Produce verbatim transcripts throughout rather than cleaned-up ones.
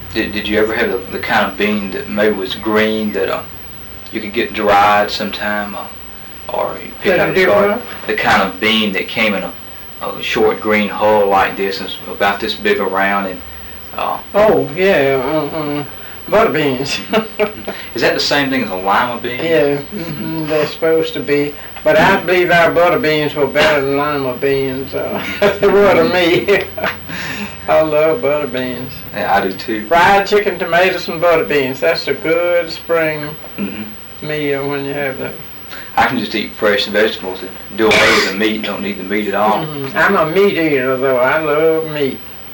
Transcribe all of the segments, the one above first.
Did, did you ever have the, the kind of bean that maybe was green that uh, you could get dried sometime, uh, or you pick Did out it a do garden? what? The kind of bean that came in a, a short green hull like this, and it's about this big around, and uh, Oh, yeah, uh-uh. Butter beans. is that the same thing as a lima bean? Yeah, mm-hmm, they're supposed to be. But I believe our butter beans were better than lima beans. Uh, they were to me. I love butter beans. Yeah, I do too. Fried chicken, tomatoes, and butter beans. That's a good spring Mm-hmm. meal when you have that. I can just eat fresh vegetables and do away with the meat. Don't need the meat at all. Mm-hmm. I'm a meat eater, though. I love meat.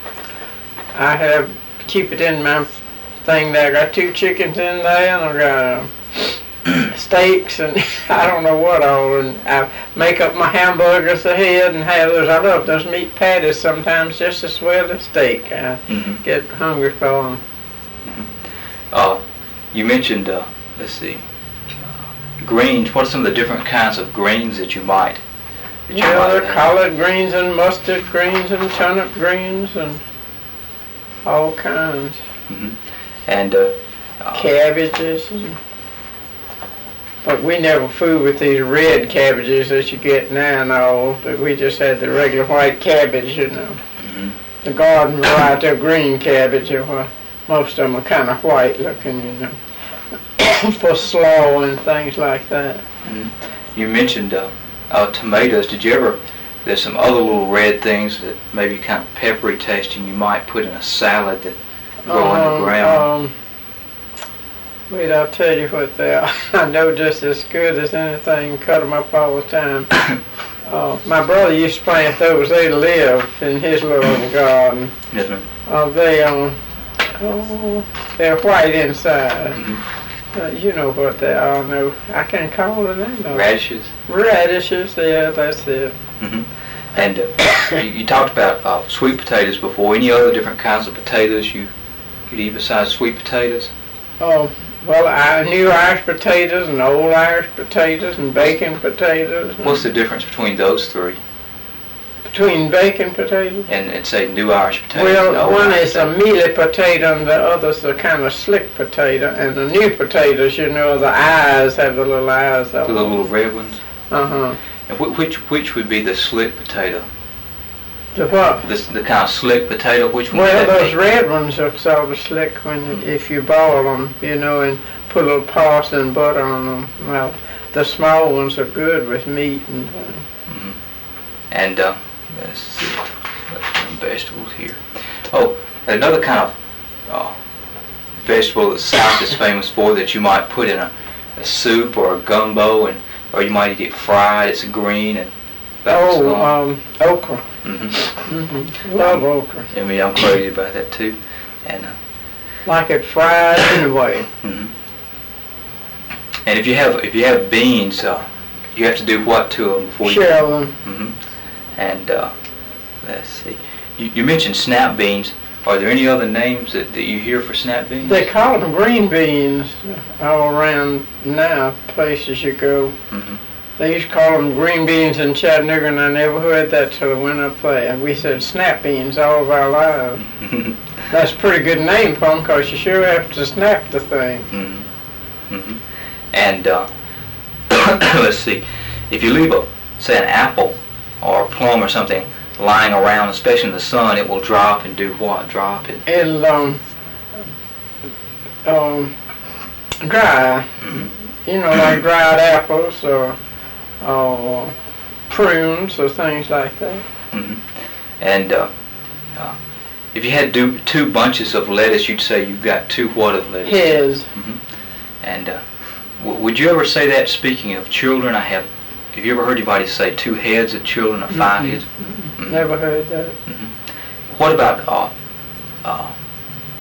I have keep it in my thing there. I got two chickens in there, and I got uh, steaks, and I don't know what all. And I make up my hamburgers ahead and have those. I love those meat patties sometimes just as well as steak. I Mm-hmm. get hungry for them. Uh, you mentioned, uh, let's see, uh, greens. What are some of the different kinds of greens that you might? That you Yeah, might there have? are collard greens and mustard greens and turnip greens and all kinds. Mm-hmm. And uh, uh, Cabbages. And, but we never fooled with these red cabbages that you get now and all. But we just had the regular white cabbage, you know. mhm. The garden variety of green cabbage, you know, most of them are kind of white looking, you know, for slaw and things like that. Mm-hmm. You mentioned uh, uh, tomatoes. Did you ever? There's some other little red things that maybe kind of peppery tasting. You might put in a salad that grow Um, underground. Um, wait, I'll tell you what they are. I know just as good as anything. Cut them up all the time. Uh, my brother used to plant those. They live in his little garden. Yes, ma'am. Uh, they um, oh, they're white inside. Mm-hmm. Uh, you know what they are. No, I can't call it name. though. Radishes. Radishes. Yeah, that's it. Mm-hmm. And uh, you, you talked about uh, sweet potatoes before. Any other different kinds of potatoes you could eat besides sweet potatoes? Oh, well, I new Irish potatoes and old Irish potatoes and bacon potatoes. What's the difference between those three Between bacon potatoes? and, and say new Irish potatoes? and Well, old one Irish is a potatoes? mealy potato and the other's a kind of slick potato. And the new potatoes, you know, the eyes have the little eyes. The little red ones. Uh-huh. And wh- which which would be the slick potato? The what? The, the kind of slick potato. Which one? Well, would that those be? red ones are sort of slick when if you boil them, you know, and put a little parsley and butter on them. Well, the small ones are good with meat and. Uh, Mhm. And uh, let's see, let's some vegetables here. Oh, another kind of uh, vegetable that South is famous for that you might put in a, a soup or a gumbo, and or you might eat it fried. It's green and. oh, um, okra. Mm-hmm. Mm-hmm. Love okra. I mean, I'm crazy about that too. And uh, Like it fried anyway. mhm. And if you have if you have beans, uh, you have to do what to them before you? Shell them. Mm-hmm. And uh, let's see. You, you mentioned snap beans. Are there any other names that, that you hear for snap beans? They call them green beans all around now, places you go. Mm-hmm. They used to call them green beans in Chattanooga, and I never heard that till I went up there. We said snap beans all of our lives. That's a pretty good name for them, because you sure have to snap the thing. Mm-hmm. Mm-hmm. And uh, let's see. If you leave a, say, an apple or a plum or something lying around, especially in the sun, it will drop and do what? Drop it. It'll um, um, dry. Mm-hmm. You know, like dried apples or, or prunes or things like that. Mm-hmm. And uh, uh, if you had do, two bunches of lettuce, you'd say you've got two what of lettuce? His. Mm-hmm. And uh, w- would you ever say that, speaking of children? I have. Have you ever heard anybody say two heads of children or 5 Mhm. heads? Mm-hmm. Never heard that. Mm-hmm. What about uh, uh,